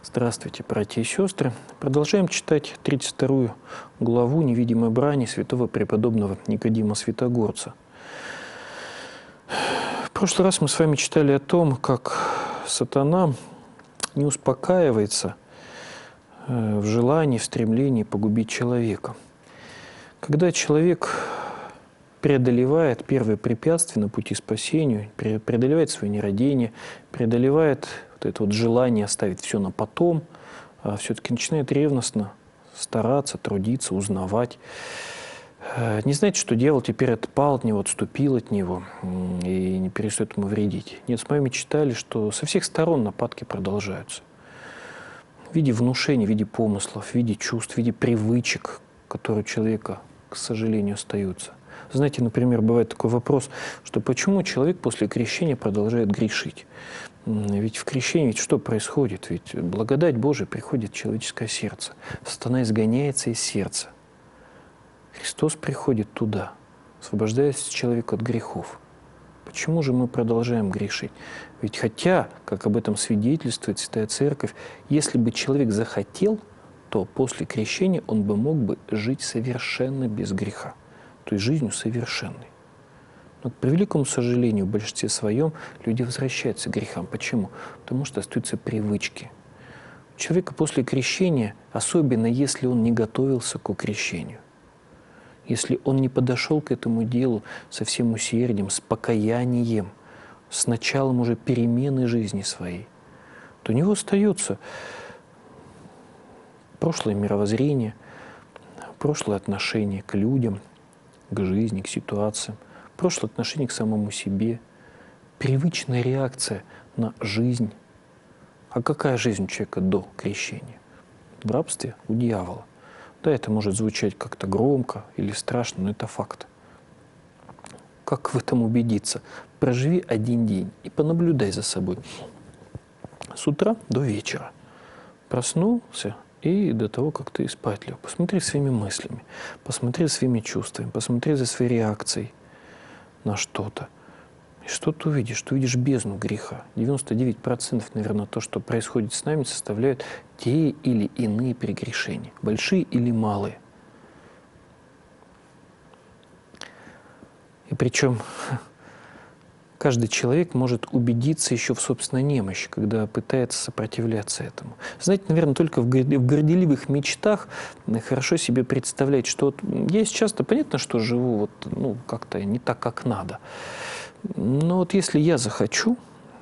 Здравствуйте, братья и сестры. Продолжаем читать 32 главу невидимой брани святого преподобного Никодима Святогорца. В прошлый раз мы с вами читали о том, как сатана не успокаивается в желании, в стремлении погубить человека. Когда человек преодолевает первое препятствие на пути спасению, преодолевает свое нерадение, преодолевает вот это вот желание оставить все на потом, а все-таки начинает ревностно стараться, трудиться, узнавать. Не знаете, что дьявол теперь отпал от него, отступил от него и не перестает ему вредить. Нет, с вами читали, что со всех сторон нападки продолжаются. В виде внушений, в виде помыслов, в виде чувств, в виде привычек, которые у человека, к сожалению, остаются. Знаете, например, бывает такой вопрос, что почему человек после крещения продолжает грешить? Ведь в крещении ведь что происходит? Ведь благодать Божия приходит в человеческое сердце. Сатана изгоняется из сердца. Христос приходит туда, освобождая человека от грехов. Почему же мы продолжаем грешить? Ведь хотя, как об этом свидетельствует Святая Церковь, если бы человек захотел, то после крещения он бы мог бы жить совершенно без греха, то есть жизнью совершенной. Но, к превеликому сожалению, в большинстве своем люди возвращаются к грехам. Почему? Потому что остаются привычки. У человека после крещения, особенно если он не готовился к крещению, если он не подошел к этому делу со всем усердием, с покаянием, с началом уже перемены жизни своей, то у него остается прошлое мировоззрение, прошлое отношение к людям, к жизни, к ситуациям, прошлое отношение к самому себе, привычная реакция на жизнь. А какая жизнь у человека до крещения? В рабстве у дьявола. Да, это может звучать как-то громко или страшно, но это факт. Как в этом убедиться? Проживи один день и понаблюдай за собой. С утра до вечера. Проснулся и до того, как ты спать лег. Посмотри своими мыслями, посмотри своими чувствами, посмотри за своей реакцией на что-то. И что ты увидишь? Ты увидишь бездну греха. 99%, наверное, то, что происходит с нами, составляют те или иные прегрешения, большие или малые. И причем каждый человек может убедиться еще в собственной немощи, когда пытается сопротивляться этому. Знаете, наверное, только в горделивых мечтах хорошо себе представлять, что вот я сейчас-то понятно, что живу вот, как-то не так, как надо. Но вот если я захочу,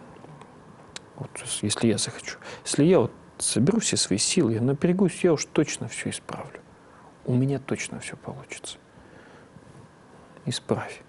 если я вот соберу все свои силы, я напрягусь, я уж точно все исправлю. У меня точно все получится. Исправь.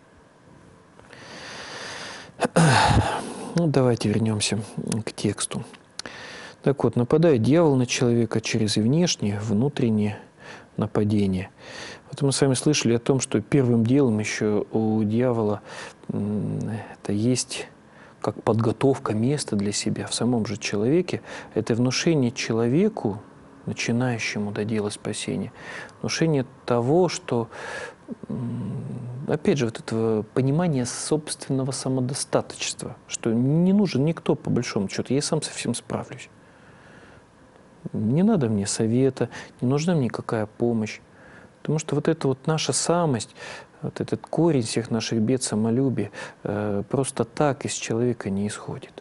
Давайте вернемся к тексту. Так вот, нападает дьявол на человека через и внешнее, внутреннее нападение. Вот мы с вами слышали о том, что первым делом еще у дьявола это есть как подготовка места для себя в самом же человеке. Это внушение человеку, начинающему до дела спасения, внушение того, что опять же, вот этого понимания собственного самодостаточества, что не нужен никто, по большому счету, я сам со всем справлюсь. Не надо мне совета, не нужна мне никакая помощь. Потому что вот эта вот наша самость, вот этот корень всех наших бед, самолюбие, просто так из человека не исходит.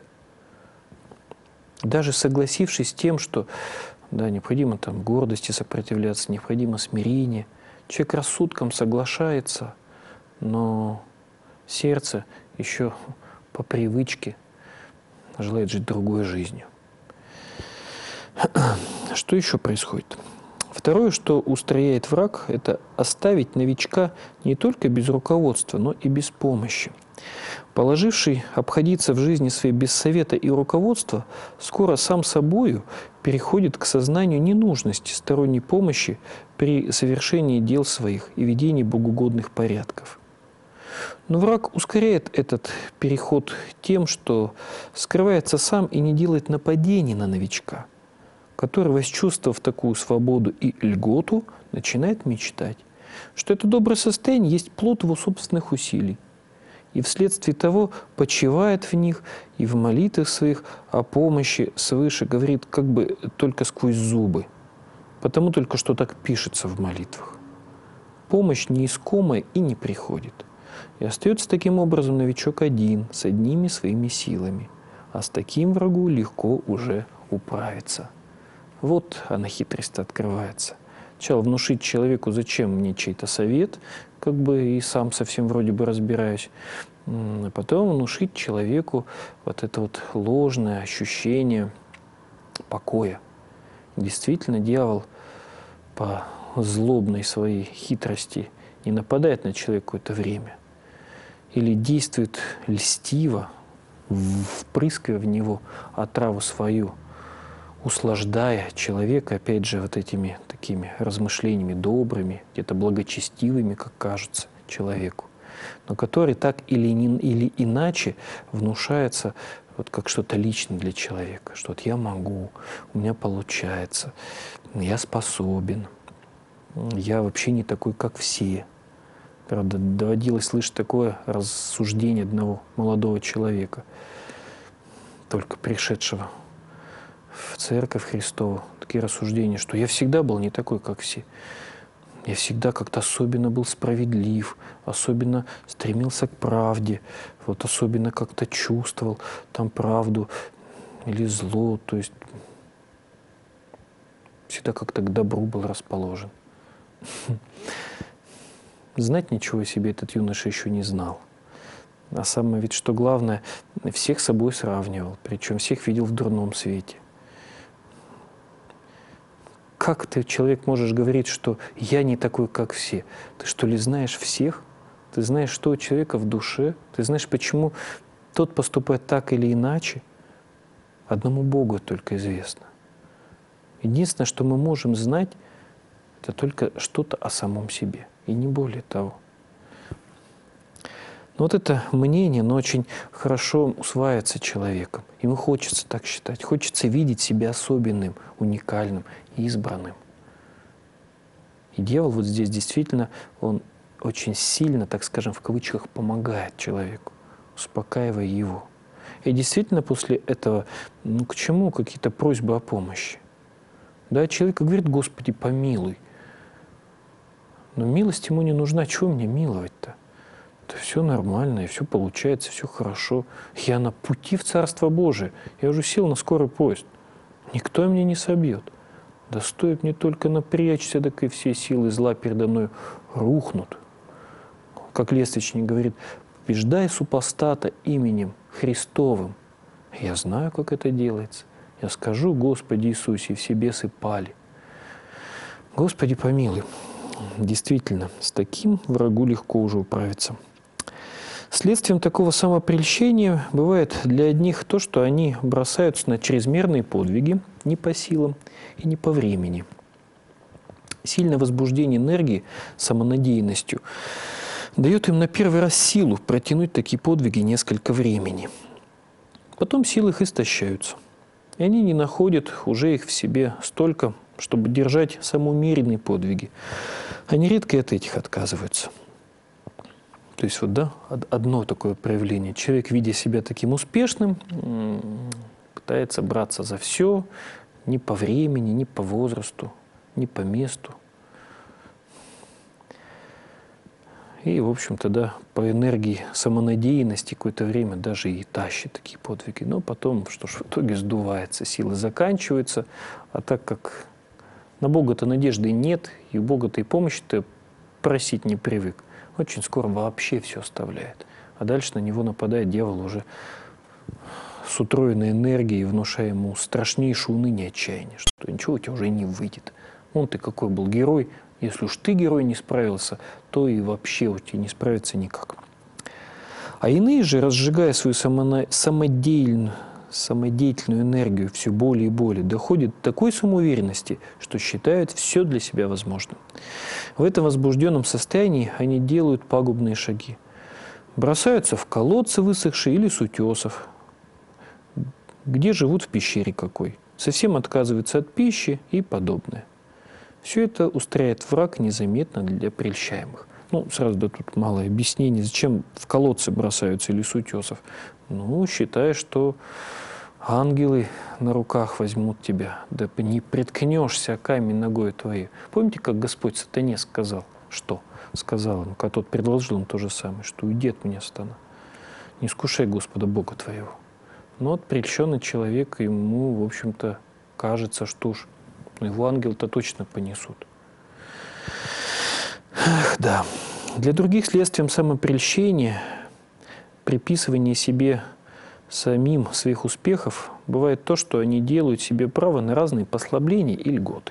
Даже согласившись с тем, что да, необходимо там гордости сопротивляться, необходимо смирение, человек рассудком соглашается, но сердце еще по привычке желает жить другой жизнью. Что еще происходит? Второе, что устрояет враг, это оставить новичка не только без руководства, но и без помощи. Положивший обходиться в жизни своей без совета и руководства, скоро сам собою переходит к сознанию ненужности сторонней помощи при совершении дел своих и ведении богоугодных порядков. Но враг ускоряет этот переход тем, что скрывается сам и не делает нападений на новичка, который, восчувствовав такую свободу и льготу, начинает мечтать, что это доброе состояние есть плод его собственных усилий, и вследствие того почивает в них и в молитвах своих о помощи свыше говорит как бы только сквозь зубы. Потому только что так пишется в молитвах. Помощь неискомая и не приходит. И остается таким образом новичок один, с одними своими силами. А с таким врагу легко уже управиться. Вот она хитрость открывается. Сначала внушить человеку, зачем мне чей-то совет, как бы и сам совсем вроде бы разбираюсь. А потом внушить человеку вот это вот ложное ощущение покоя. Действительно, дьявол по злобной своей хитрости не нападает на человека какое-то время. Или действует льстиво, впрыскивая в него отраву свою, услаждая человека, опять же, вот этими такими размышлениями добрыми, где-то благочестивыми, как кажется человеку, но который так или иначе внушается вот как что-то личное для человека, что вот я могу, у меня получается, я способен, я вообще не такой, как все. Правда, доводилось слышать такое рассуждение одного молодого человека, только пришедшего в Церковь Христову, такие рассуждения, что я всегда был не такой, как все. Я всегда как-то особенно был справедлив, особенно стремился к правде, вот особенно как-то чувствовал там правду или зло, то есть всегда как-то к добру был расположен. Знать ничего о себе этот юноша еще не знал. А самое ведь, что главное, всех с собой сравнивал, причем всех видел в дурном свете. Как ты, человек, можешь говорить, что я не такой, как все? Ты что ли знаешь всех? Ты знаешь, что у человека в душе? Ты знаешь, почему тот поступает так или иначе? Одному Богу только известно. Единственное, что мы можем знать, это только что-то о самом себе, и не более того. Но вот это мнение, оно очень хорошо усваивается человеком. Ему хочется так считать, хочется видеть себя особенным, уникальным, избранным. И дьявол вот здесь действительно, он очень сильно, так скажем, в кавычках, помогает человеку, успокаивая его. И действительно после этого, ну к чему какие-то просьбы о помощи? Да, человек говорит: Господи, помилуй. Но милость ему не нужна. Чего мне миловать-то? Это все нормально, и все получается, все хорошо. Я на пути в Царство Божие. Я уже сел на скорый поезд. Никто меня не собьет. Да стоит мне только напрячься, так и все силы зла передо мной рухнут. Как лестничник говорит: побеждай супостата именем Христовым. Я знаю, как это делается. Я скажу: Господи Иисусе, и все бесы пали. Господи, помилуй. Действительно, с таким врагу легко уже управиться. Следствием такого самопрельщения бывает для одних то, что они бросаются на чрезмерные подвиги не по силам и не по времени. Сильное возбуждение энергии самонадеянностью дает им на первый раз силу протянуть такие подвиги несколько времени. Потом силы их истощаются, и они не находят уже их в себе столько, чтобы держать самоумеренные подвиги. Они редко от этих отказываются. То есть вот, да, одно такое проявление. Человек, видя себя таким успешным, пытается браться за все, ни по времени, ни по возрасту, ни по месту. И, в общем-то, да, по энергии самонадеянности какое-то время даже и тащит такие подвиги. Но потом, что ж, в итоге сдувается, силы заканчиваются. А так как на Бога-то надежды нет, и у Бога-то и помощи-то просить не привык, очень скоро вообще все оставляет. А дальше на него нападает дьявол уже с утроенной энергией, внушая ему страшнейшее уныние и отчаяние, что ничего у тебя уже не выйдет. Вон ты какой был герой, если уж ты, герой, не справился, то и вообще у тебя не справится никак. А иные же, разжигая свою самодеятельную энергию все более и более, доходят до такой самоуверенности, что считают все для себя возможным. В этом возбужденном состоянии они делают пагубные шаги. Бросаются в колодцы высохшие или с утесов, где живут в пещере какой. Совсем отказываются от пищи и подобное. Все это устраивает враг незаметно для прельщаемых. Ну, сразу да тут мало объяснений. Зачем в колодцы бросаются или с утесов? Ну, считай, что ангелы на руках возьмут тебя, да не приткнешься камень ногой твоей. Помните, как Господь сатане сказал? Что? Сказал ему, когда тот предложил им то же самое, что уйди от меня, сатана. Не искушай Господа Бога твоего. Но вот прельщенный человек, ему, в общем-то, кажется, что уж его ангел-то точно понесут. Ах, да. Для других следствием самопрельщения, приписывания себе самим своих успехов, бывает то, что они делают себе право на разные послабления и льготы.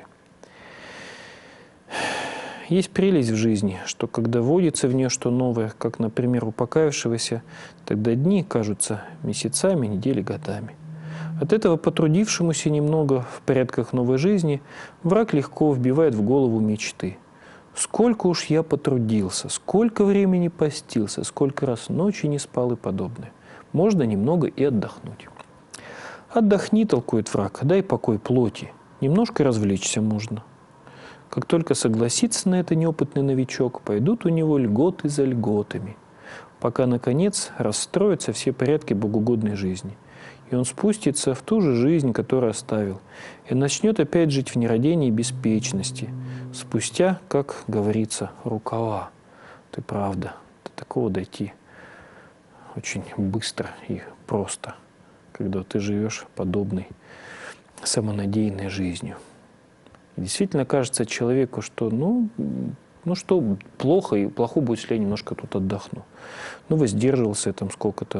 Есть прелесть в жизни, что когда вводится в нее что новое, как, например, у покаявшегося, тогда дни кажутся месяцами, недели годами. От этого потрудившемуся немного в порядках новой жизни враг легко вбивает в голову мечты. Сколько уж я потрудился, сколько времени постился, сколько раз ночи не спал и подобное. Можно немного и отдохнуть. Отдохни, толкует враг, дай покой плоти. Немножко развлечься можно. Как только согласится на это неопытный новичок, пойдут у него льготы за льготами, пока, наконец, расстроятся все порядки богоугодной жизни. И он спустится в ту же жизнь, которую оставил, и начнет опять жить в нерадении и беспечности, спустя, как говорится, рукава. Ты правда, до такого дойти очень быстро и просто, когда ты живешь подобной самонадеянной жизнью. И действительно кажется человеку, что что плохо, и плохо будет, если я немножко тут отдохну. Ну, воздерживался я там сколько-то,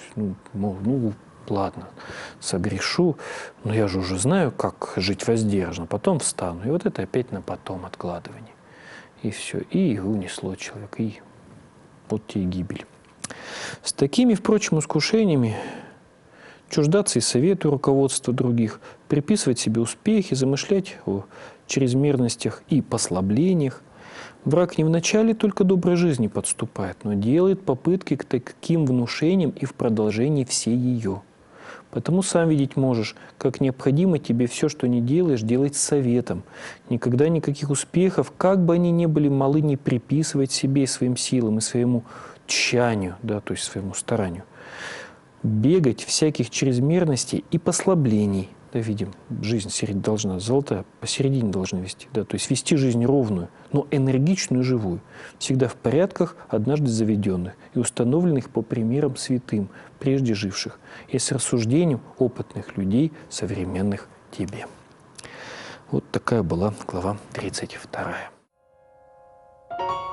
ладно, согрешу, но я же уже знаю, как жить воздержанно, потом встану. И вот это опять на потом откладывание. И все, и унесло человека, и вот тебе и гибель. С такими, впрочем, искушениями чуждаться и совету руководства других, приписывать себе успехи, замышлять о чрезмерностях и послаблениях. Враг не вначале только доброй жизни подступает, но делает попытки к таким внушениям и в продолжении всей ее. Потому сам видеть можешь, как необходимо тебе все, что не делаешь, делать с советом. Никогда никаких успехов, как бы они ни были малы, не приписывать себе и своим силам, и своему тщанию, да, то есть своему старанию. Бегать всяких чрезмерностей и послаблений. Да, видим, жизнь должна, золотая, посередине должна вести. Да, то есть вести жизнь ровную, но энергичную и живую. Всегда в порядках, однажды заведенных и установленных по примерам святым, прежде живших, и с рассуждением опытных людей, современных тебе. Вот такая была глава 32.